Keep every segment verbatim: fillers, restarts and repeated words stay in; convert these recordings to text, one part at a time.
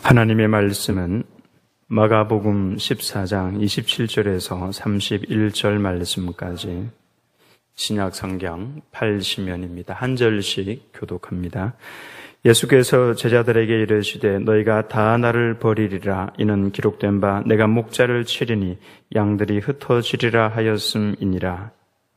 하나님의 말씀은 마가복음 십사 장 이십칠 절에서 삼십일 절 말씀까지 신약 성경 팔 시면입니다. 한 절씩 교독합니다. 예수께서 제자들에게 이르시되 너희가 다 나를 버리리라. 이는 기록된 바 내가 목자를 치리니 양들이 흩어지리라 하였음이니라.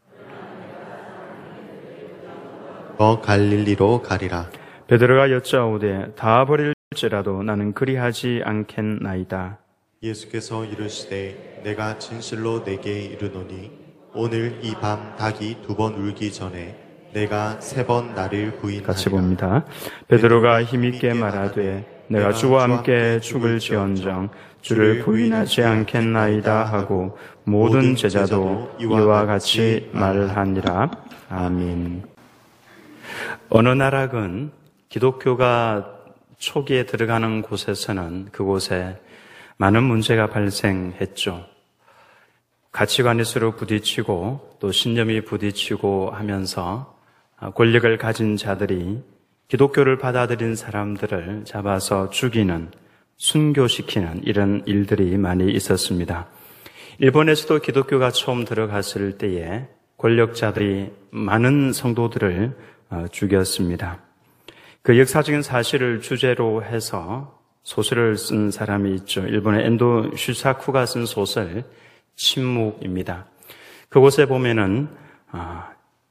너 갈릴리로 가리라. 베드로가 여짜오되 다 버릴지라도 나는 그리하지 않겠나이다. 예수께서 이르시되 내가 진실로 내게 이르노니 오늘 이 밤 닭이 두 번 울기 전에 내가 세 번 나를 부인하리라. 같이 봅니다. 베드로가 힘있게 말하되 내가 주와 함께 죽을지언정 주를 부인하지 않겠나이다 하고 모든 제자도 이와 같이 말하니라. 아멘. 어느 나라건 기독교가 초기에 들어가는 곳에서는 그곳에 많은 문제가 발생했죠. 가치관이 서로 부딪히고 또 신념이 부딪히고 하면서 권력을 가진 자들이 기독교를 받아들인 사람들을 잡아서 죽이는, 순교시키는 이런 일들이 많이 있었습니다. 일본에서도 기독교가 처음 들어갔을 때에 권력자들이 많은 성도들을 죽였습니다. 그 역사적인 사실을 주제로 해서 소설을 쓴 사람이 있죠. 일본의 엔도 슈사쿠가 쓴 소설 침묵입니다. 그곳에 보면은 아,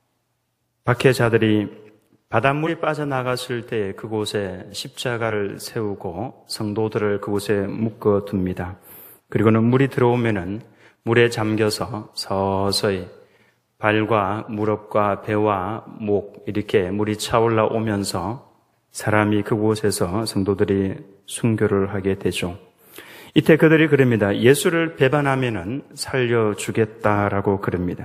박해자들이 바닷물이 빠져나갔을 때 그곳에 십자가를 세우고 성도들을 그곳에 묶어둡니다. 그리고는 물이 들어오면은 물에 잠겨서 서서히 발과 무릎과 배와 목 이렇게 물이 차올라 오면서 사람이 그곳에서 성도들이 순교를 하게 되죠. 이때 그들이 그럽니다. 예수를 배반하면은 살려주겠다라고 그럽니다.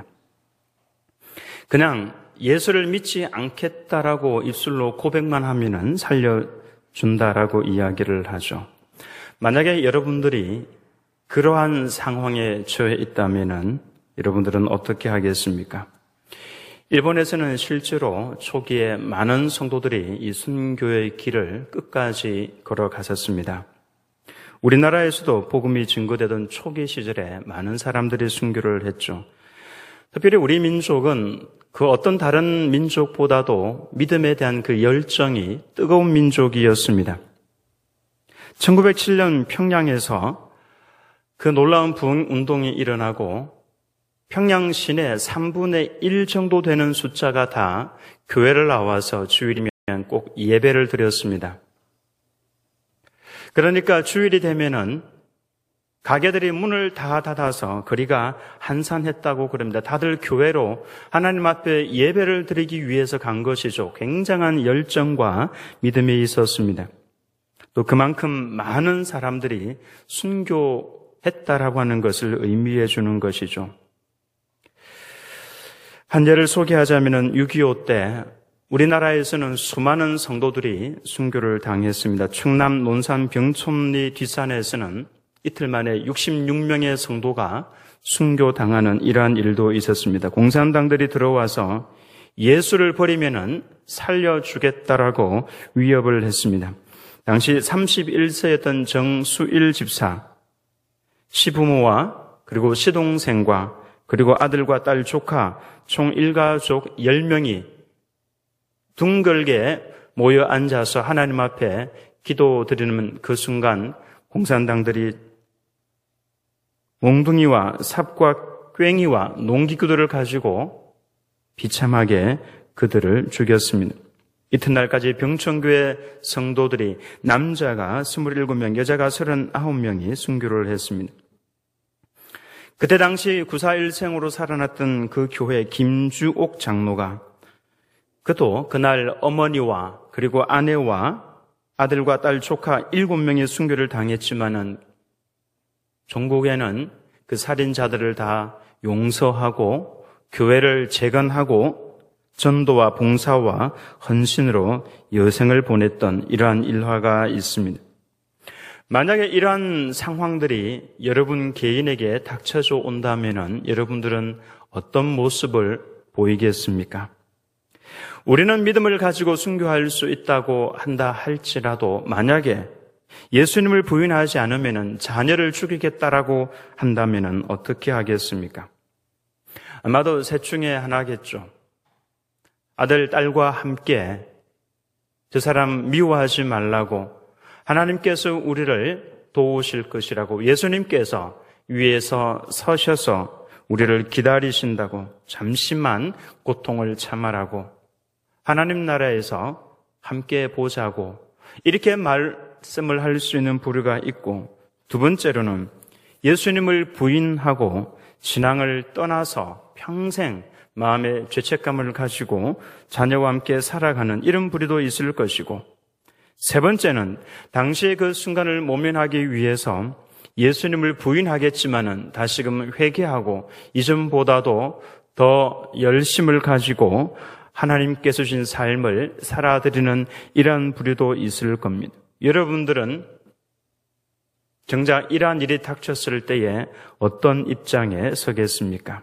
그냥 예수를 믿지 않겠다라고 입술로 고백만 하면은 살려준다라고 이야기를 하죠. 만약에 여러분들이 그러한 상황에 처해 있다면은 여러분들은 어떻게 하겠습니까? 일본에서는 실제로 초기에 많은 성도들이 이 순교의 길을 끝까지 걸어갔었습니다. 우리나라에서도 복음이 증거되던 초기 시절에 많은 사람들이 순교를 했죠. 특별히 우리 민족은 그 어떤 다른 민족보다도 믿음에 대한 그 열정이 뜨거운 민족이었습니다. 천구백칠 년 평양에서 그 놀라운 부흥운동이 일어나고 평양 시내 삼분의 일 정도 되는 숫자가 다 교회를 나와서 주일이면 꼭 예배를 드렸습니다. 그러니까 주일이 되면은 가게들이 문을 다 닫아서 거리가 한산했다고 그럽니다. 다들 교회로 하나님 앞에 예배를 드리기 위해서 간 것이죠. 굉장한 열정과 믿음이 있었습니다. 또 그만큼 많은 사람들이 순교했다라고 하는 것을 의미해 주는 것이죠. 한 예를 소개하자면 육이오 때 우리나라에서는 수많은 성도들이 순교를 당했습니다. 충남 논산 병촌리 뒷산에서는 이틀 만에 육십육 명의 성도가 순교당하는 이러한 일도 있었습니다. 공산당들이 들어와서 예수를 버리면은 살려주겠다라고 위협을 했습니다. 당시 삼십일 세였던 정수일 집사, 시부모와 그리고 시동생과 그리고 아들과 딸, 조카 총 일가족 열 명이 둥글게 모여 앉아서 하나님 앞에 기도드리는 그 순간 공산당들이 몽둥이와 삽과 꽹이와 농기구들을 가지고 비참하게 그들을 죽였습니다. 이튿날까지 병천교회 성도들이 남자가 스물일곱 명, 여자가 서른아홉 명이 순교를 했습니다. 그때 당시 구사일생으로 살아났던 그 교회 김주옥 장로가 그도 그날 어머니와 그리고 아내와 아들과 딸, 조카 일곱 명의 순교를 당했지만은 종국에는 그 살인자들을 다 용서하고 교회를 재건하고 전도와 봉사와 헌신으로 여생을 보냈던 이러한 일화가 있습니다. 만약에 이러한 상황들이 여러분 개인에게 닥쳐져 온다면은 여러분들은 어떤 모습을 보이겠습니까? 우리는 믿음을 가지고 순교할 수 있다고 한다 할지라도 만약에 예수님을 부인하지 않으면 자녀를 죽이겠다라고 한다면 어떻게 하겠습니까? 아마도 셋 중에 하나겠죠. 아들, 딸과 함께 저 사람 미워하지 말라고, 하나님께서 우리를 도우실 것이라고, 예수님께서 위에서 서셔서 우리를 기다리신다고, 잠시만 고통을 참아라고, 하나님 나라에서 함께 보자고, 이렇게 말씀을 할 수 있는 부류가 있고, 두 번째로는 예수님을 부인하고 신앙을 떠나서 평생 마음의 죄책감을 가지고 자녀와 함께 살아가는 이런 부류도 있을 것이고, 세 번째는 당시의 그 순간을 모면하기 위해서 예수님을 부인하겠지만은 다시금 회개하고 이전보다도 더 열심을 가지고 하나님께서 주신 삶을 살아드리는 이러한 부류도 있을 겁니다. 여러분들은 정작 이러한 일이 닥쳤을 때에 어떤 입장에 서겠습니까?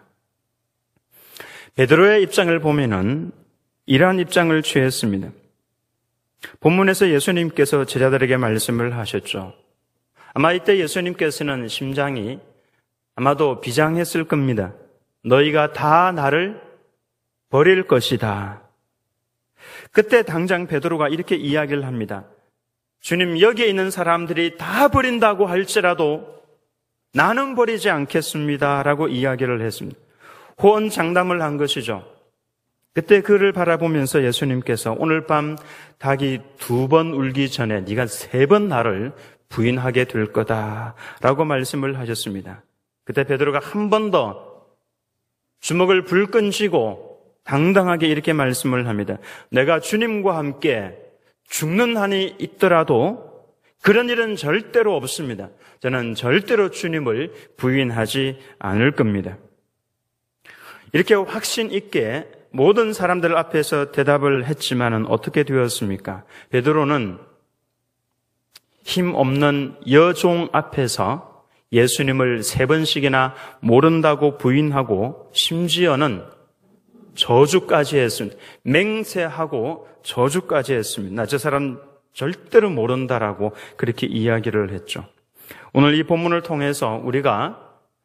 베드로의 입장을 보면은 이러한 입장을 취했습니다. 본문에서 예수님께서 제자들에게 말씀을 하셨죠. 아마 이때 예수님께서는 심장이 아마도 비장했을 겁니다. 너희가 다 나를 버릴 것이다. 그때 당장 베드로가 이렇게 이야기를 합니다. 주님, 여기에 있는 사람들이 다 버린다고 할지라도 나는 버리지 않겠습니다. 라고 이야기를 했습니다. 호언장담을 한 것이죠. 그때 그를 바라보면서 예수님께서 오늘 밤 닭이 두 번 울기 전에 네가 세 번 나를 부인하게 될 거다 라고 말씀을 하셨습니다. 그때 베드로가 한 번 더 주먹을 불끈 쥐고 당당하게 이렇게 말씀을 합니다. 내가 주님과 함께 죽는 한이 있더라도 그런 일은 절대로 없습니다. 저는 절대로 주님을 부인하지 않을 겁니다. 이렇게 확신 있게 모든 사람들 앞에서 대답을 했지만은 어떻게 되었습니까? 베드로는 힘없는 여종 앞에서 예수님을 세 번씩이나 모른다고 부인하고 심지어는 저주까지 했습니다. 맹세하고 저주까지 했습니다. 나 저 사람 절대로 모른다라고 그렇게 이야기를 했죠. 오늘 이 본문을 통해서 우리가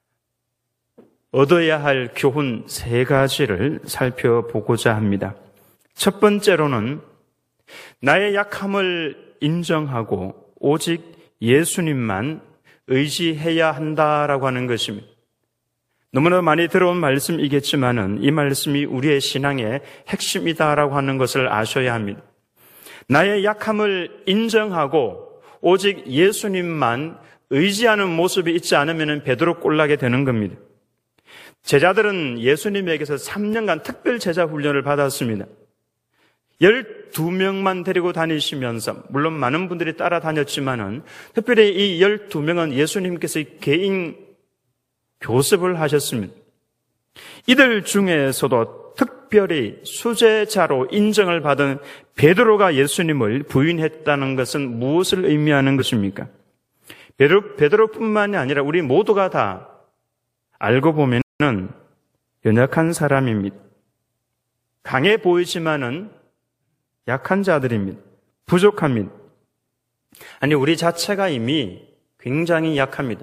얻어야 할 교훈 세 가지를 살펴보고자 합니다. 첫 번째로는 나의 약함을 인정하고 오직 예수님만 의지해야 한다라고 하는 것입니다. 너무나 많이 들어온 말씀이겠지만은 이 말씀이 우리의 신앙의 핵심이다라고 하는 것을 아셔야 합니다. 나의 약함을 인정하고 오직 예수님만 의지하는 모습이 있지 않으면 베드로 꼴나게 되는 겁니다. 제자들은 예수님에게서 삼 년간 특별 제자 훈련을 받았습니다. 열두 명만 데리고 다니시면서, 물론 많은 분들이 따라다녔지만은 특별히 이 열두 명은 예수님께서 개인 교습을 하셨습니다. 이들 중에서도 특별히 수제자로 인정을 받은 베드로가 예수님을 부인했다는 것은 무엇을 의미하는 것입니까? 베드로, 베드로뿐만이 아니라 우리 모두가 다 알고 보면은 연약한 사람입니다. 강해 보이지만은 약한 자들입니다. 부족합니다. 아니, 우리 자체가 이미 굉장히 약합니다.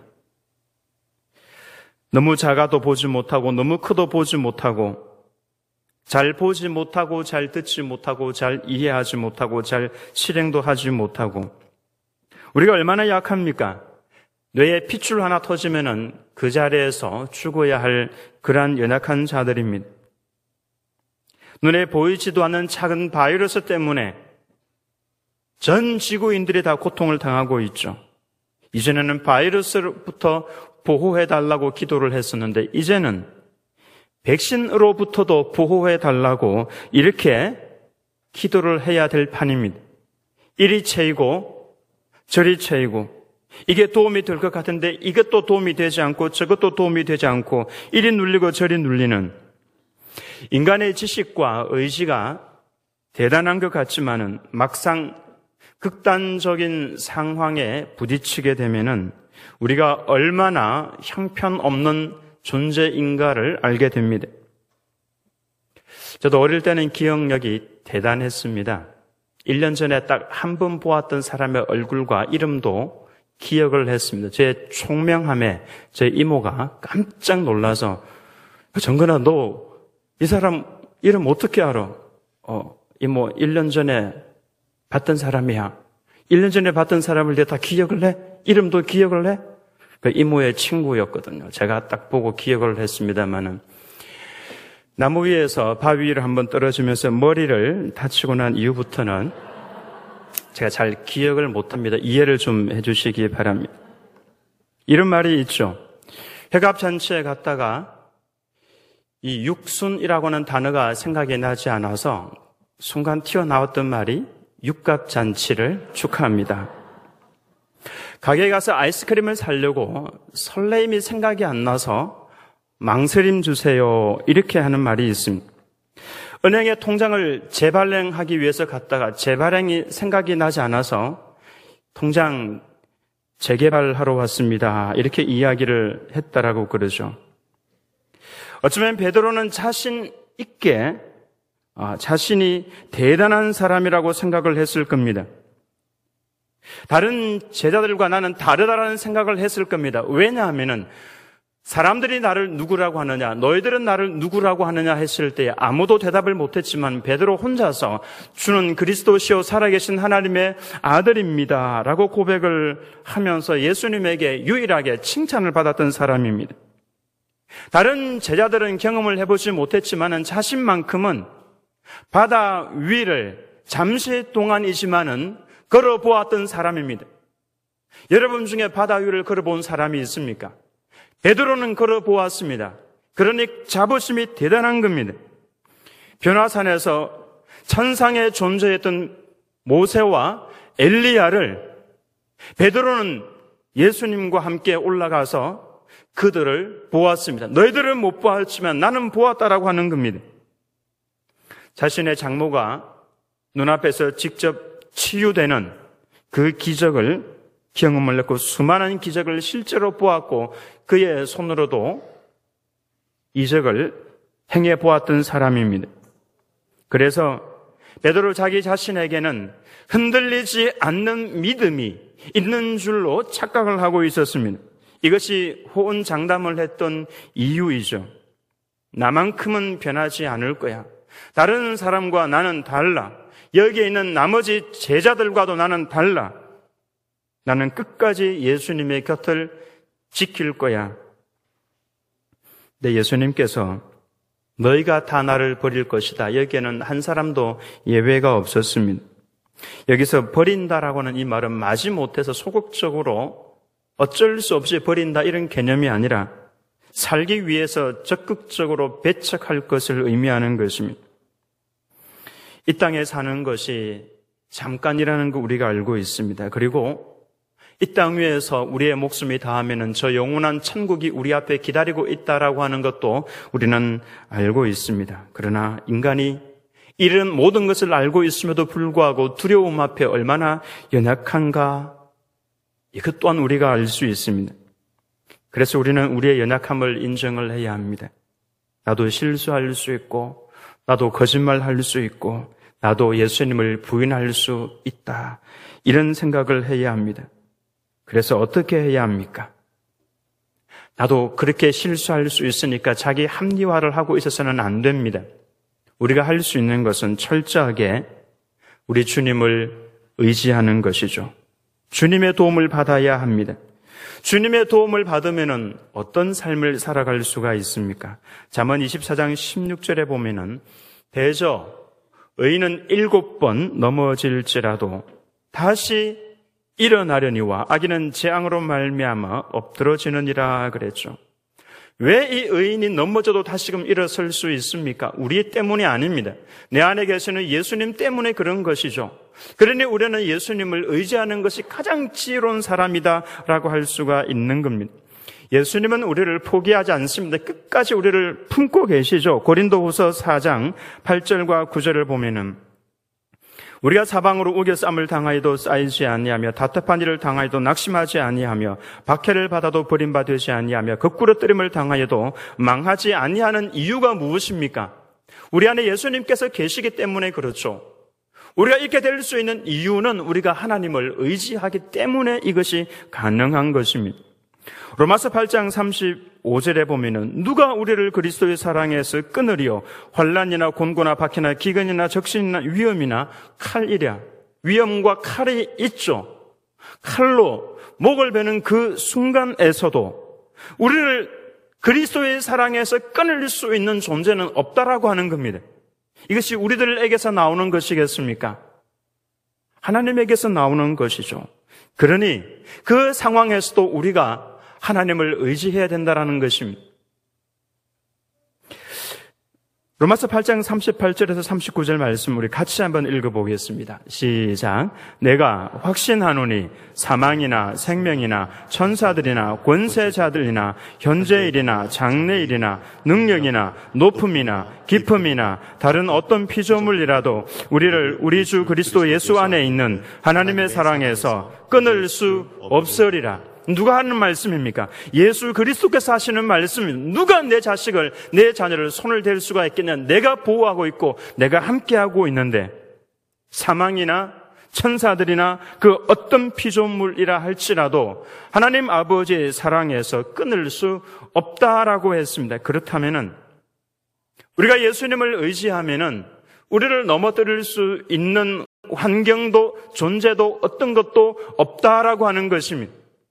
너무 작아도 보지 못하고 너무 크도 보지 못하고 잘 보지 못하고 잘 듣지 못하고 잘 이해하지 못하고 잘 실행도 하지 못하고 우리가 얼마나 약합니까? 뇌에 핏줄 하나 터지면은 그 자리에서 죽어야 할 그러한 연약한 자들입니다. 눈에 보이지도 않는 작은 바이러스 때문에 전 지구인들이 다 고통을 당하고 있죠. 이전에는 바이러스로부터 보호해달라고 기도를 했었는데 이제는 백신으로부터도 보호해달라고 이렇게 기도를 해야 될 판입니다. 이리 채이고 저리 채이고 이게 도움이 될 것 같은데 이것도 도움이 되지 않고 저것도 도움이 되지 않고 이리 눌리고 저리 눌리는 인간의 지식과 의지가 대단한 것 같지만은 막상 극단적인 상황에 부딪히게 되면은 우리가 얼마나 형편없는 존재인가를 알게 됩니다. 저도 어릴 때는 기억력이 대단했습니다. 일 년 전에 딱 한 번 보았던 사람의 얼굴과 이름도 기억을 했습니다. 제 총명함에 제 이모가 깜짝 놀라서 정근아, 너 이 사람 이름 어떻게 알아? 어, 이모 일 년 전에 봤던 사람이야. 일 년 전에 봤던 사람을 내가 다 기억을 해? 이름도 기억을 해? 그 이모의 친구였거든요. 제가 딱 보고 기억을 했습니다마는 나무 위에서 바위 위로 한번 떨어지면서 머리를 다치고 난 이후부터는 제가 잘 기억을 못합니다. 이해를 좀 해주시기 바랍니다. 이런 말이 있죠. 회갑잔치에 갔다가 이 육순이라고 하는 단어가 생각이 나지 않아서 순간 튀어나왔던 말이 육갑잔치를 축하합니다. 가게에 가서 아이스크림을 사려고 설레임이 생각이 안 나서 망설임 주세요 이렇게 하는 말이 있습니다. 은행에 통장을 재발행하기 위해서 갔다가 재발행이 생각이 나지 않아서 통장 재개발하러 왔습니다 이렇게 이야기를 했다라고 그러죠. 어쩌면 베드로는 자신 있게 자신이 대단한 사람이라고 생각을 했을 겁니다. 다른 제자들과 나는 다르다라는 생각을 했을 겁니다. 왜냐하면은 사람들이 나를 누구라고 하느냐, 너희들은 나를 누구라고 하느냐 했을 때 아무도 대답을 못했지만 베드로 혼자서 주는 그리스도시요 살아계신 하나님의 아들입니다 라고 고백을 하면서 예수님에게 유일하게 칭찬을 받았던 사람입니다. 다른 제자들은 경험을 해보지 못했지만 자신만큼은 바다 위를 잠시 동안이지만은 걸어보았던 사람입니다. 여러분 중에 바다 위를 걸어본 사람이 있습니까? 베드로는 걸어보았습니다. 그러니 자부심이 대단한 겁니다. 변화산에서 천상에 존재했던 모세와 엘리야를 베드로는 예수님과 함께 올라가서 그들을 보았습니다. 너희들은 못 보았지만 나는 보았다라고 하는 겁니다. 자신의 장모가 눈앞에서 직접 치유되는 그 기적을 경험을 했고 수많은 기적을 실제로 보았고 그의 손으로도 이적을 행해 보았던 사람입니다. 그래서 베드로 자기 자신에게는 흔들리지 않는 믿음이 있는 줄로 착각을 하고 있었습니다. 이것이 호언장담을 했던 이유이죠. 나만큼은 변하지 않을 거야. 다른 사람과 나는 달라. 여기에 있는 나머지 제자들과도 나는 달라. 나는 끝까지 예수님의 곁을 지킬 거야. 근데 예수님께서 너희가 다 나를 버릴 것이다. 여기에는 한 사람도 예외가 없었습니다. 여기서 버린다라고 하는 이 말은 마지못해서 소극적으로 어쩔 수 없이 버린다 이런 개념이 아니라 살기 위해서 적극적으로 배척할 것을 의미하는 것입니다. 이 땅에 사는 것이 잠깐이라는 거 우리가 알고 있습니다. 그리고 이 땅 위에서 우리의 목숨이 다하면은 저 영원한 천국이 우리 앞에 기다리고 있다라고 하는 것도 우리는 알고 있습니다. 그러나 인간이 이런 모든 것을 알고 있음에도 불구하고 두려움 앞에 얼마나 연약한가 이것 또한 우리가 알 수 있습니다. 그래서 우리는 우리의 연약함을 인정을 해야 합니다. 나도 실수할 수 있고 나도 거짓말할 수 있고 나도 예수님을 부인할 수 있다. 이런 생각을 해야 합니다. 그래서 어떻게 해야 합니까? 나도 그렇게 실수할 수 있으니까 자기 합리화를 하고 있어서는 안 됩니다. 우리가 할 수 있는 것은 철저하게 우리 주님을 의지하는 것이죠. 주님의 도움을 받아야 합니다. 주님의 도움을 받으면은 어떤 삶을 살아갈 수가 있습니까? 잠언 이십사 장 십육 절에 보면은 대저 의인은 일곱 번 넘어질지라도 다시 일어나려니와 악인은 재앙으로 말미암아 엎드러지느니라 그랬죠. 왜 이 의인이 넘어져도 다시금 일어설 수 있습니까? 우리 때문이 아닙니다. 내 안에 계시는 예수님 때문에 그런 것이죠. 그러니 우리는 예수님을 의지하는 것이 가장 지혜로운 사람이다라고 할 수가 있는 겁니다. 예수님은 우리를 포기하지 않습니다. 끝까지 우리를 품고 계시죠. 고린도후서 사 장 팔 절과 구 절을 보면은 우리가 사방으로 우겨쌈을 당하여도 쌓이지 아니하며 답답한 일을 당하여도 낙심하지 아니하며 박해를 받아도 버림받지 아니하며 거꾸로 뜨림을 당하여도 망하지 아니하는 이유가 무엇입니까? 우리 안에 예수님께서 계시기 때문에 그렇죠. 우리가 있게 될 수 있는 이유는 우리가 하나님을 의지하기 때문에 이것이 가능한 것입니다. 로마서 팔 장 삼십오 절에 보면은 누가 우리를 그리스도의 사랑에서 끊으리요? 환난이나 곤고나 박해나 기근이나 적신이나 위험이나 칼이랴. 위험과 칼이 있죠. 칼로 목을 베는 그 순간에서도 우리를 그리스도의 사랑에서 끊을 수 있는 존재는 없다라고 하는 겁니다. 이것이 우리들에게서 나오는 것이겠습니까? 하나님에게서 나오는 것이죠. 그러니 그 상황에서도 우리가 하나님을 의지해야 된다는 것입니다. 로마서 팔 장 삼십팔 절에서 삼십구 절 말씀 우리 같이 한번 읽어보겠습니다. 시작. 내가 확신하노니 사망이나 생명이나 천사들이나 권세자들이나 현재일이나 장래일이나 능력이나 높음이나 깊음이나 다른 어떤 피조물이라도 우리를 우리 주 그리스도 예수 안에 있는 하나님의 사랑에서 끊을 수 없으리라. 누가 하는 말씀입니까? 예수 그리스도께서 하시는 말씀입니다. 누가 내 자식을, 내 자녀를 손을 댈 수가 있겠냐? 내가 보호하고 있고 내가 함께하고 있는데 사망이나 천사들이나 그 어떤 피조물이라 할지라도 하나님 아버지의 사랑에서 끊을 수 없다라고 했습니다. 그렇다면은 우리가 예수님을 의지하면은 우리를 넘어뜨릴 수 있는 환경도 존재도 어떤 것도 없다라고 하는 것입니다.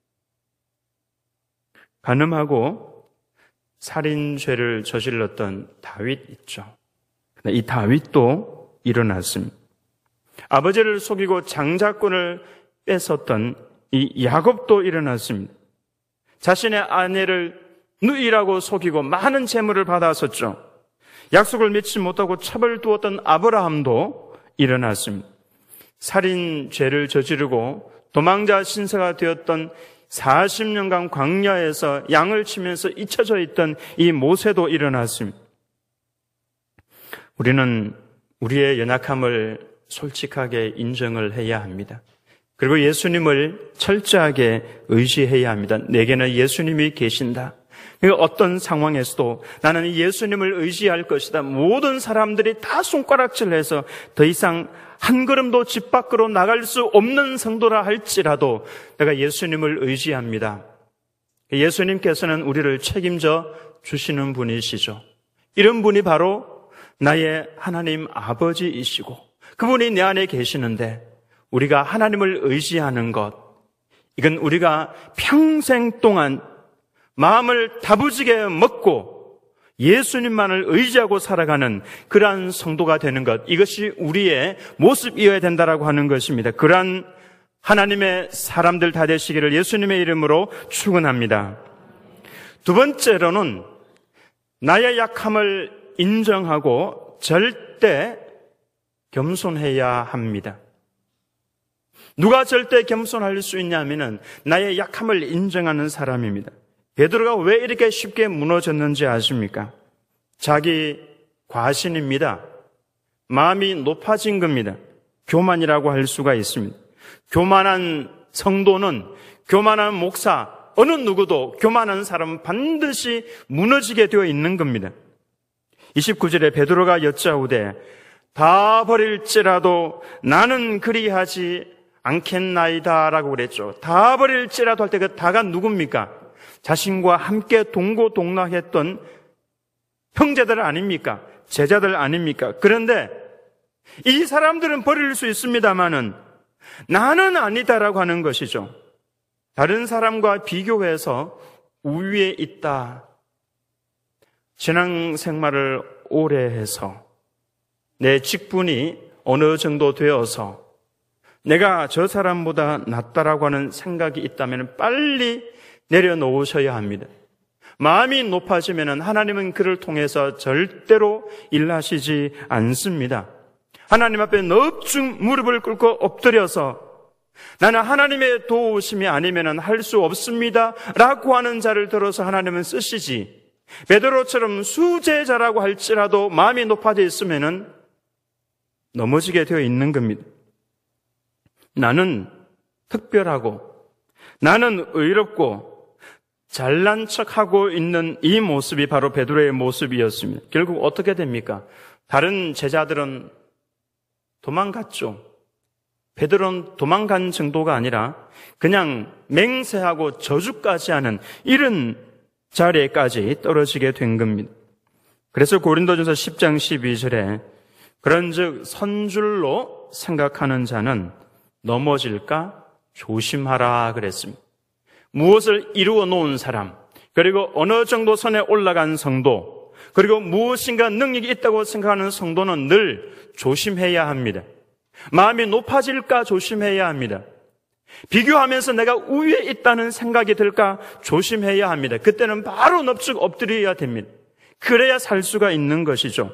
간음하고 살인죄를 저질렀던 다윗 있죠. 이 다윗도 일어났습니다. 아버지를 속이고 장자권을 뺏었던 이 야곱도 일어났습니다. 자신의 아내를 누이라고 속이고 많은 재물을 받았었죠. 약속을 믿지 못하고 첩을 두었던 아브라함도 일어났습니다. 살인죄를 저지르고 도망자 신세가 되었던 사십 년간 광야에서 양을 치면서 잊혀져 있던 이 모세도 일어났습니다. 우리는 우리의 연약함을 솔직하게 인정을 해야 합니다. 그리고 예수님을 철저하게 의지해야 합니다. 내게는 예수님이 계신다. 어떤 상황에서도 나는 예수님을 의지할 것이다. 모든 사람들이 다 손가락질해서 더 이상 한 걸음도 집 밖으로 나갈 수 없는 성도라 할지라도 내가 예수님을 의지합니다. 예수님께서는 우리를 책임져 주시는 분이시죠. 이런 분이 바로 나의 하나님 아버지이시고 그분이 내 안에 계시는데 우리가 하나님을 의지하는 것, 이건 우리가 평생 동안 마음을 다부지게 먹고 예수님만을 의지하고 살아가는 그러한 성도가 되는 것, 이것이 우리의 모습이어야 된다라고 하는 것입니다. 그러한 하나님의 사람들 다 되시기를 예수님의 이름으로 축원합니다. 두 번째로는 나의 약함을 인정하고 절대 겸손해야 합니다. 누가 절대 겸손할 수 있냐면은 나의 약함을 인정하는 사람입니다. 베드로가 왜 이렇게 쉽게 무너졌는지 아십니까? 자기 과신입니다. 마음이 높아진 겁니다. 교만이라고 할 수가 있습니다. 교만한 성도는, 교만한 목사, 어느 누구도 교만한 사람은 반드시 무너지게 되어 있는 겁니다. 이십구 절에 베드로가 여짜오되 다 버릴지라도 나는 그리하지 않겠나이다 라고 그랬죠. 다 버릴지라도 할 때 그 다가 누굽니까? 자신과 함께 동고동락했던 형제들 아닙니까? 제자들 아닙니까? 그런데 이 사람들은 버릴 수 있습니다만은 나는 아니다라고 하는 것이죠. 다른 사람과 비교해서 우위에 있다. 신앙생활을 오래 해서 내 직분이 어느 정도 되어서 내가 저 사람보다 낫다라고 하는 생각이 있다면 빨리 내려놓으셔야 합니다. 마음이 높아지면 하나님은 그를 통해서 절대로 일하시지 않습니다. 하나님 앞에 넙죽 무릎을 꿇고 엎드려서 나는 하나님의 도우심이 아니면 할 수 없습니다 라고 하는 자를 들어서 하나님은 쓰시지, 베드로처럼 수제자라고 할지라도 마음이 높아져 있으면 넘어지게 되어 있는 겁니다. 나는 특별하고 나는 의롭고 잘난 척하고 있는 이 모습이 바로 베드로의 모습이었습니다. 결국 어떻게 됩니까? 다른 제자들은 도망갔죠. 베드로는 도망간 정도가 아니라 그냥 맹세하고 저주까지 하는 이런 자리에까지 떨어지게 된 겁니다. 그래서 고린도전서 십 장 십이 절에 그런즉 선줄로 생각하는 자는 넘어질까 조심하라 그랬습니다. 무엇을 이루어 놓은 사람, 그리고 어느 정도 선에 올라간 성도, 그리고 무엇인가 능력이 있다고 생각하는 성도는 늘 조심해야 합니다. 마음이 높아질까 조심해야 합니다. 비교하면서 내가 우위에 있다는 생각이 들까 조심해야 합니다. 그때는 바로 넙죽 엎드려야 됩니다. 그래야 살 수가 있는 것이죠.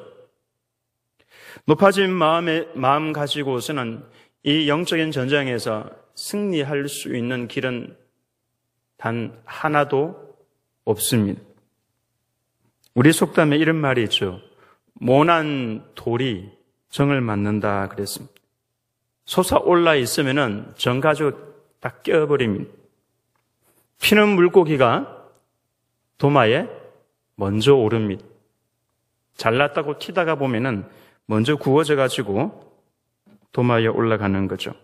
높아진 마음에, 마음 가지고서는 이 영적인 전쟁에서 승리할 수 있는 길은 단 하나도 없습니다. 우리 속담에 이런 말이 있죠. 모난 돌이 정을 맞는다 그랬습니다. 솟아올라 있으면은 정 가지고 딱 껴버립니다. 피는 물고기가 도마에 먼저 오릅니다. 잘났다고 튀다가 보면은 먼저 구워져 가지고 도마에 올라가는 거죠.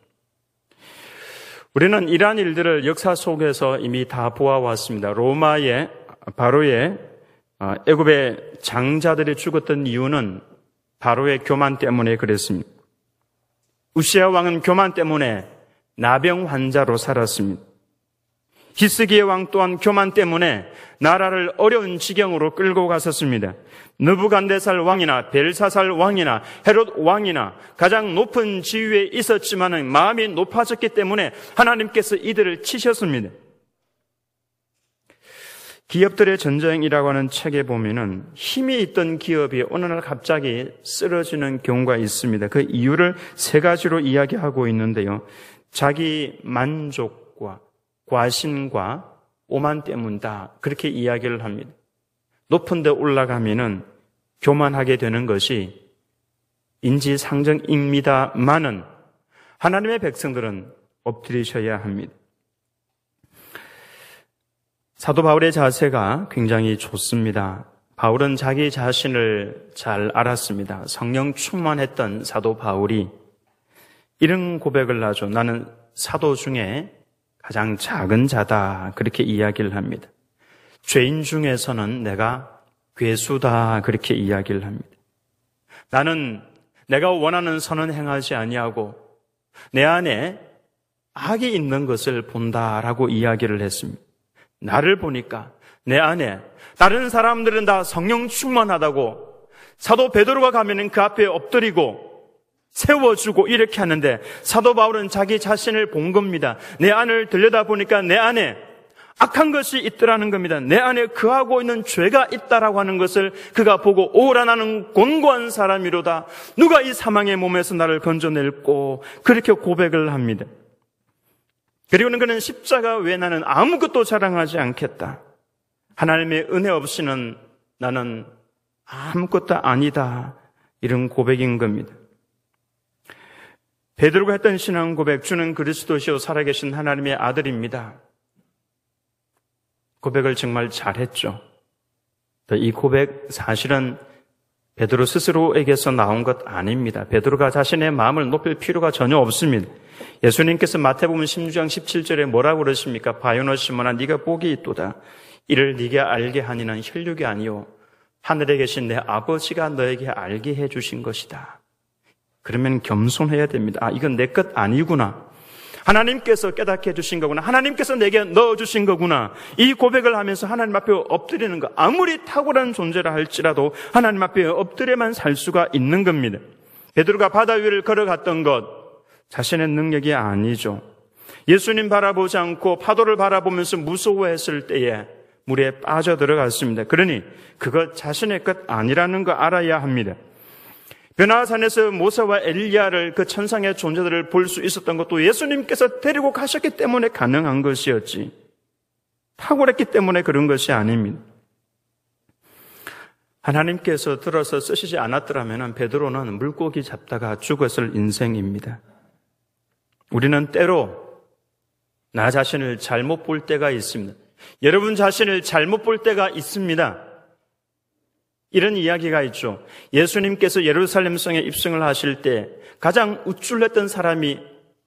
우리는 이러한 일들을 역사 속에서 이미 다 보아왔습니다. 로마의 바로의 애굽의 장자들이 죽었던 이유는 바로의 교만 때문에 그랬습니다. 우시아 왕은 교만 때문에 나병 환자로 살았습니다. 히스기야 왕 또한 교만 때문에 나라를 어려운 지경으로 끌고 갔었습니다. 느부갓네살 왕이나 벨사살 왕이나 헤롯 왕이나 가장 높은 지위에 있었지만 마음이 높아졌기 때문에 하나님께서 이들을 치셨습니다. 기업들의 전쟁이라고 하는 책에 보면은 힘이 있던 기업이 어느 날 갑자기 쓰러지는 경우가 있습니다. 그 이유를 세 가지로 이야기하고 있는데요. 자기 만족과 과신과 오만 때문이다. 그렇게 이야기를 합니다. 높은 데 올라가면은 교만하게 되는 것이 인지상정입니다만은 하나님의 백성들은 엎드리셔야 합니다. 사도 바울의 자세가 굉장히 좋습니다. 바울은 자기 자신을 잘 알았습니다. 성령 충만했던 사도 바울이 이런 고백을 하죠. 나는 사도 중에 가장 작은 자다. 그렇게 이야기를 합니다. 죄인 중에서는 내가 괴수다. 그렇게 이야기를 합니다. 나는 내가 원하는 선은 행하지 아니하고 내 안에 악이 있는 것을 본다라고 이야기를 했습니다. 나를 보니까 내 안에 다른 사람들은 다 성령 충만하다고 사도 베드로가 가면은 그 앞에 엎드리고 세워주고 이렇게 하는데 사도 바울은 자기 자신을 본 겁니다. 내 안을 들여다보니까 내 안에 악한 것이 있더라는 겁니다. 내 안에 거하고 있는 죄가 있다라고 하는 것을 그가 보고 오라 나는 곤고한 사람이로다. 누가 이 사망의 몸에서 나를 건져낼꼬. 그렇게 고백을 합니다. 그리고는 그는 십자가 외에 나는 아무것도 자랑하지 않겠다. 하나님의 은혜 없이는 나는 아무것도 아니다. 이런 고백인 겁니다. 베드로가 했던 신앙 고백, 주는 그리스도시요 살아계신 하나님의 아들입니다. 고백을 정말 잘했죠. 이 고백 사실은 베드로 스스로에게서 나온 것 아닙니다. 베드로가 자신의 마음을 높일 필요가 전혀 없습니다. 예수님께서 마태복음 십육 장 십칠 절에 뭐라고 그러십니까? 바요너 시몬아 네가 복이 있도다. 이를 네게 알게 하니는 혈육이 아니요 하늘에 계신 내 아버지가 너에게 알게 해주신 것이다. 그러면 겸손해야 됩니다. 아, 이건 내 것 아니구나. 하나님께서 깨닫게 해주신 거구나. 하나님께서 내게 넣어주신 거구나. 이 고백을 하면서 하나님 앞에 엎드리는 거, 아무리 탁월한 존재라 할지라도 하나님 앞에 엎드려만 살 수가 있는 겁니다. 베드로가 바다 위를 걸어갔던 것 자신의 능력이 아니죠. 예수님 바라보지 않고 파도를 바라보면서 무서워했을 때에 물에 빠져들어갔습니다. 그러니 그것 자신의 것 아니라는 거 알아야 합니다. 변화산에서 모세와 엘리야를 그 천상의 존재들을 볼 수 있었던 것도 예수님께서 데리고 가셨기 때문에 가능한 것이었지 탁월했기 때문에 그런 것이 아닙니다. 하나님께서 들어서 쓰시지 않았더라면 베드로는 물고기 잡다가 죽었을 인생입니다. 우리는 때로 나 자신을 잘못 볼 때가 있습니다. 여러분 자신을 잘못 볼 때가 있습니다. 이런 이야기가 있죠. 예수님께서 예루살렘 성에 입성을 하실 때 가장 우쭐했던 사람이,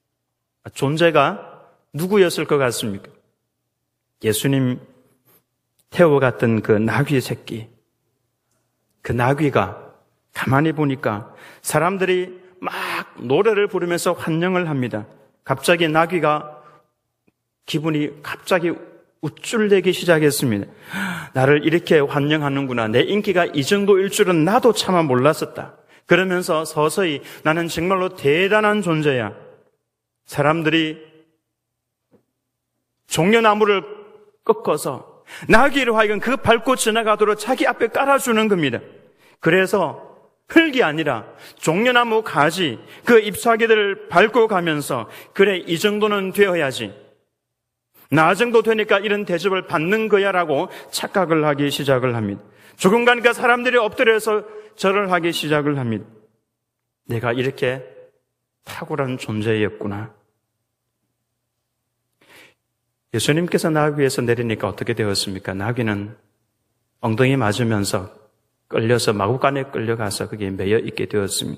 존재가 누구였을 것 같습니까? 예수님 태워갔던 그 나귀의 새끼. 그 나귀가 가만히 보니까 사람들이 막 노래를 부르면서 환영을 합니다. 갑자기 나귀가 기분이 갑자기 우쭐대기 시작했습니다. 나를 이렇게 환영하는구나. 내 인기가 이 정도일 줄은 나도 차마 몰랐었다. 그러면서 서서히 나는 정말로 대단한 존재야. 사람들이 종려나무를 꺾어서 나귀를 하여금 그 밟고 지나가도록 자기 앞에 깔아주는 겁니다. 그래서 흙이 아니라 종려나무 가지, 그 잎사귀들을 밟고 가면서 그래, 이 정도는 되어야지. 나 정도 되니까 이런 대접을 받는 거야라고 착각을 하기 시작을 합니다. 조금 가니까 사람들이 엎드려서 절을 하기 시작을 합니다. 내가 이렇게 탁월한 존재였구나. 예수님께서 나귀에서 내리니까 어떻게 되었습니까? 나귀는 엉덩이 맞으면서 끌려서 마구간에 끌려가서 거기에 매여 있게 되었습니다.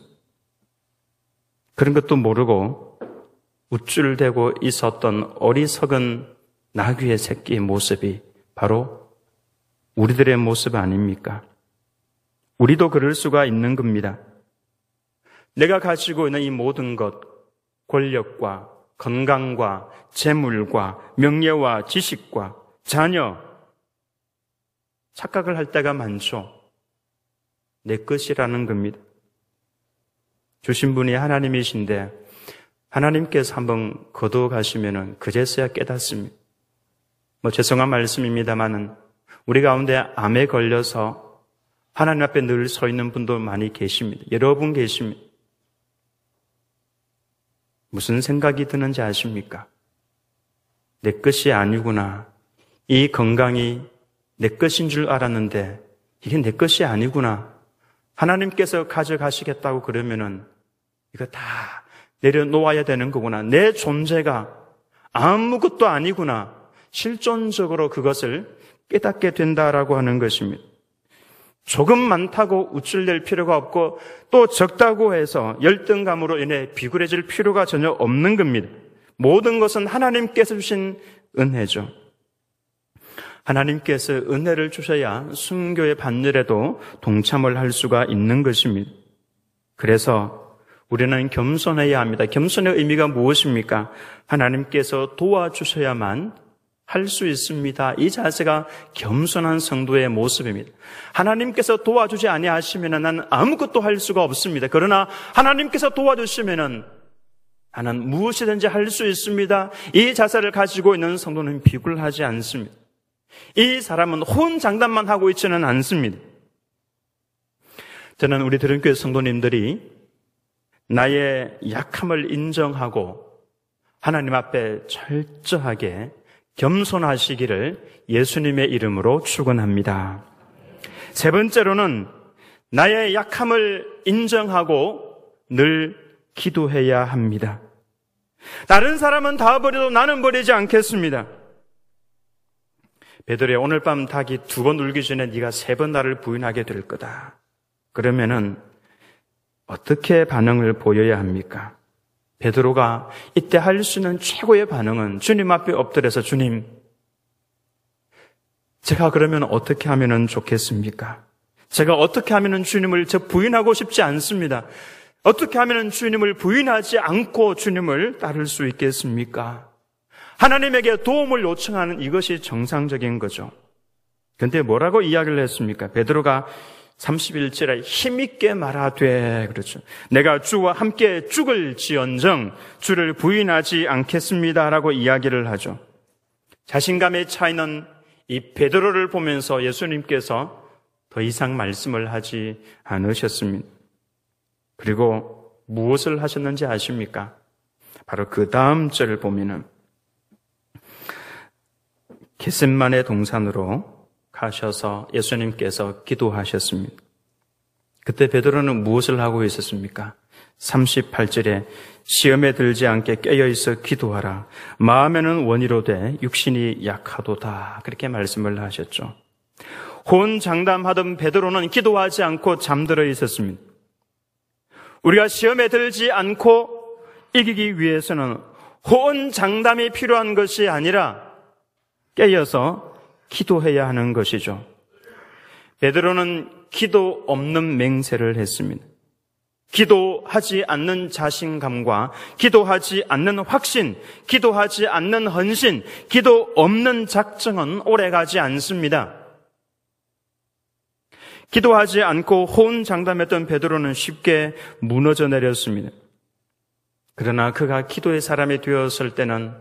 그런 것도 모르고 우쭐대고 있었던 어리석은 나귀의 새끼의 모습이 바로 우리들의 모습 아닙니까? 우리도 그럴 수가 있는 겁니다. 내가 가지고 있는 이 모든 것, 권력과 건강과 재물과 명예와 지식과 자녀, 착각을 할 때가 많죠. 내 것이라는 겁니다. 주신 분이 하나님이신데 하나님께서 한번 거두어 가시면은 그제서야 깨닫습니다. 뭐 죄송한 말씀입니다만은 우리 가운데 암에 걸려서 하나님 앞에 늘 서 있는 분도 많이 계십니다. 여러분 계십니다. 무슨 생각이 드는지 아십니까? 내 것이 아니구나. 이 건강이 내 것인 줄 알았는데 이게 내 것이 아니구나. 하나님께서 가져가시겠다고 그러면은 이거 다 내려놓아야 되는 거구나. 내 존재가 아무것도 아니구나. 실존적으로 그것을 깨닫게 된다라고 하는 것입니다. 조금 많다고 우쭐댈 필요가 없고 또 적다고 해서 열등감으로 인해 비굴해질 필요가 전혀 없는 겁니다. 모든 것은 하나님께서 주신 은혜죠. 하나님께서 은혜를 주셔야 순교의 반열에도 동참을 할 수가 있는 것입니다. 그래서 우리는 겸손해야 합니다. 겸손의 의미가 무엇입니까? 하나님께서 도와주셔야만 할 수 있습니다. 이 자세가 겸손한 성도의 모습입니다. 하나님께서 도와주지 아니하시면 나는 아무것도 할 수가 없습니다. 그러나 하나님께서 도와주시면 나는 무엇이든지 할 수 있습니다. 이 자세를 가지고 있는 성도는 비굴하지 않습니다. 이 사람은 호언장담만 하고 있지는 않습니다. 저는 우리 드림교회 성도님들이 나의 약함을 인정하고 하나님 앞에 철저하게 겸손하시기를 예수님의 이름으로 축원합니다. 세 번째로는 나의 약함을 인정하고 늘 기도해야 합니다. 다른 사람은 다 버려도 나는 버리지 않겠습니다. 베드로야, 오늘 밤 닭이 두 번 울기 전에 네가 세 번 나를 부인하게 될 거다. 그러면은 어떻게 반응을 보여야 합니까? 베드로가 이때 할 수 있는 최고의 반응은 주님 앞에 엎드려서 주님, 제가 그러면 어떻게 하면 좋겠습니까? 제가 어떻게 하면 주님을 저 부인하고 싶지 않습니다. 어떻게 하면 주님을 부인하지 않고 주님을 따를 수 있겠습니까? 하나님에게 도움을 요청하는 이것이 정상적인 거죠. 그런데 뭐라고 이야기를 했습니까? 베드로가 삼십일 절에 힘있게 말하되, 그렇죠. 내가 주와 함께 죽을지언정 주를 부인하지 않겠습니다라고 이야기를 하죠. 자신감의 차이는 이 베드로를 보면서 예수님께서 더 이상 말씀을 하지 않으셨습니다. 그리고 무엇을 하셨는지 아십니까? 바로 그 다음 절을 보면은 겟셋마네 동산으로 가셔서 예수님께서 기도하셨습니다. 그때 베드로는 무엇을 하고 있었습니까? 삼십팔 절에 시험에 들지 않게 깨어있어 기도하라. 마음에는 원이로 돼 육신이 약하도다. 그렇게 말씀을 하셨죠. 호언장담하던 베드로는 기도하지 않고 잠들어 있었습니다. 우리가 시험에 들지 않고 이기기 위해서는 호언장담이 필요한 것이 아니라 깨어서 기도해야 하는 것이죠. 베드로는 기도 없는 맹세를 했습니다. 기도하지 않는 자신감과 기도하지 않는 확신, 기도하지 않는 헌신, 기도 없는 작정은 오래가지 않습니다. 기도하지 않고 호언장담했던 베드로는 쉽게 무너져 내렸습니다. 그러나 그가 기도의 사람이 되었을 때는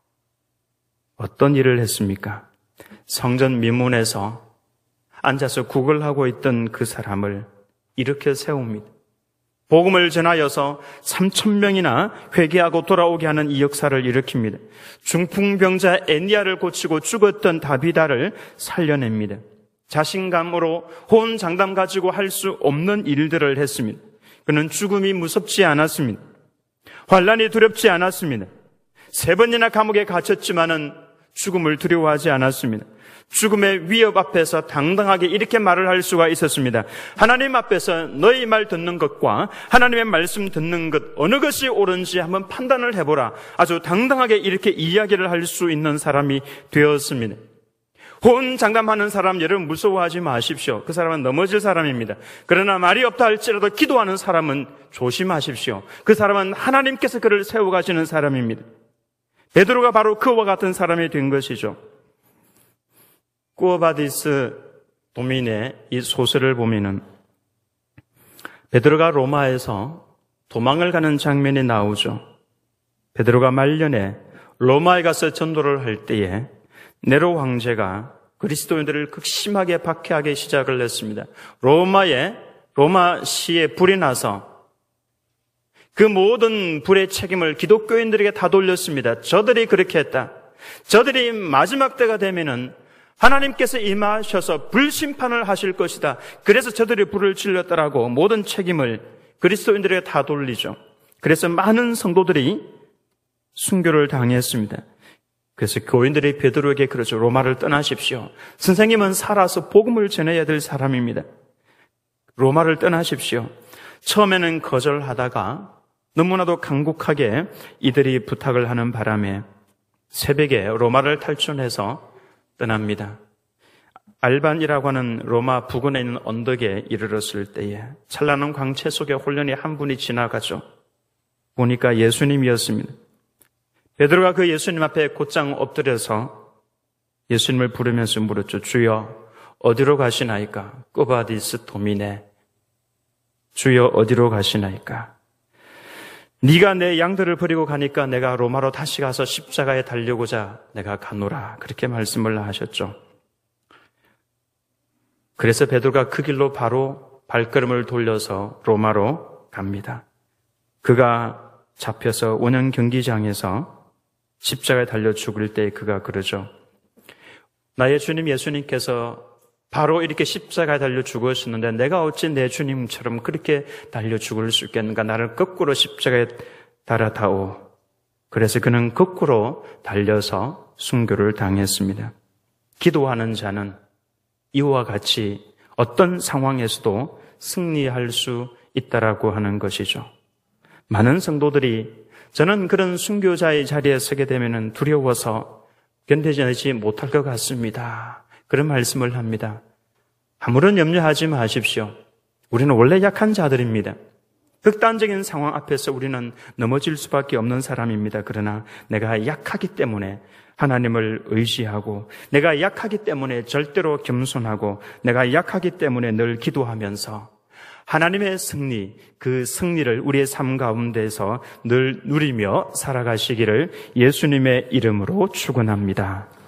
어떤 일을 했습니까? 성전 미문에서 앉아서 구걸하고 있던 그 사람을 일으켜 세웁니다. 복음을 전하여서 삼천 명이나 회개하고 돌아오게 하는 이 역사를 일으킵니다. 중풍병자 애니아를 고치고 죽었던 다비다를 살려냅니다. 자신감으로 호언장담 가지고 할 수 없는 일들을 했습니다. 그는 죽음이 무섭지 않았습니다. 환란이 두렵지 않았습니다. 세 번이나 감옥에 갇혔지만은 죽음을 두려워하지 않았습니다. 죽음의 위협 앞에서 당당하게 이렇게 말을 할 수가 있었습니다. 하나님 앞에서 너희 말 듣는 것과 하나님의 말씀 듣는 것 어느 것이 옳은지 한번 판단을 해보라. 아주 당당하게 이렇게 이야기를 할 수 있는 사람이 되었습니다. 호언장담하는 사람 여러분 무서워하지 마십시오. 그 사람은 넘어질 사람입니다. 그러나 말이 없다 할지라도 기도하는 사람은 조심하십시오. 그 사람은 하나님께서 그를 세워가시는 사람입니다. 베드로가 바로 그와 같은 사람이 된 것이죠. 꾸어바디스 도민의 이 소설을 보면은 베드로가 로마에서 도망을 가는 장면이 나오죠. 베드로가 말년에 로마에 가서 전도를 할 때에 네로 황제가 그리스도인들을 극심하게 박해하기 시작을 했습니다. 로마에 로마 시에 불이 나서 그 모든 불의 책임을 기독교인들에게 다 돌렸습니다. 저들이 그렇게 했다. 저들이 마지막 때가 되면은 하나님께서 임하셔서 불심판을 하실 것이다. 그래서 저들이 불을 질렀다라고 모든 책임을 그리스도인들에게 다 돌리죠. 그래서 많은 성도들이 순교를 당했습니다. 그래서 교인들이 베드로에게 그러죠. 로마를 떠나십시오. 선생님은 살아서 복음을 전해야 될 사람입니다. 로마를 떠나십시오. 처음에는 거절하다가 너무나도 간곡하게 이들이 부탁을 하는 바람에 새벽에 로마를 탈출해서 떠납니다. 알반이라고 하는 로마 부근에 있는 언덕에 이르렀을 때에 찬란한 광채 속에 홀연히 한 분이 지나가죠. 보니까 예수님이었습니다. 베드로가 그 예수님 앞에 곧장 엎드려서 예수님을 부르면서 물었죠. 주여 어디로 가시나이까? 꾸바디스 도미네. 주여 어디로 가시나이까? 네가 내 양들을 버리고 가니까 내가 로마로 다시 가서 십자가에 달려고자 내가 가노라. 그렇게 말씀을 하셨죠. 그래서 베드로가 그 길로 바로 발걸음을 돌려서 로마로 갑니다. 그가 잡혀서 원형 경기장에서 십자가에 달려 죽을 때 그가 그러죠. 나의 주님 예수님께서 바로 이렇게 십자가에 달려 죽으셨는데 내가 어찌 내 주님처럼 그렇게 달려 죽을 수 있겠는가? 나를 거꾸로 십자가에 달아다오. 그래서 그는 거꾸로 달려서 순교를 당했습니다. 기도하는 자는 이와 같이 어떤 상황에서도 승리할 수 있다라고 하는 것이죠. 많은 성도들이 저는 그런 순교자의 자리에 서게 되면 두려워서 견디지 못할 것 같습니다. 그런 말씀을 합니다. 아무런 염려하지 마십시오. 우리는 원래 약한 자들입니다. 극단적인 상황 앞에서 우리는 넘어질 수밖에 없는 사람입니다. 그러나 내가 약하기 때문에 하나님을 의지하고 내가 약하기 때문에 절대로 겸손하고 내가 약하기 때문에 늘 기도하면서 하나님의 승리, 그 승리를 우리의 삶 가운데서 늘 누리며 살아가시기를 예수님의 이름으로 축원합니다.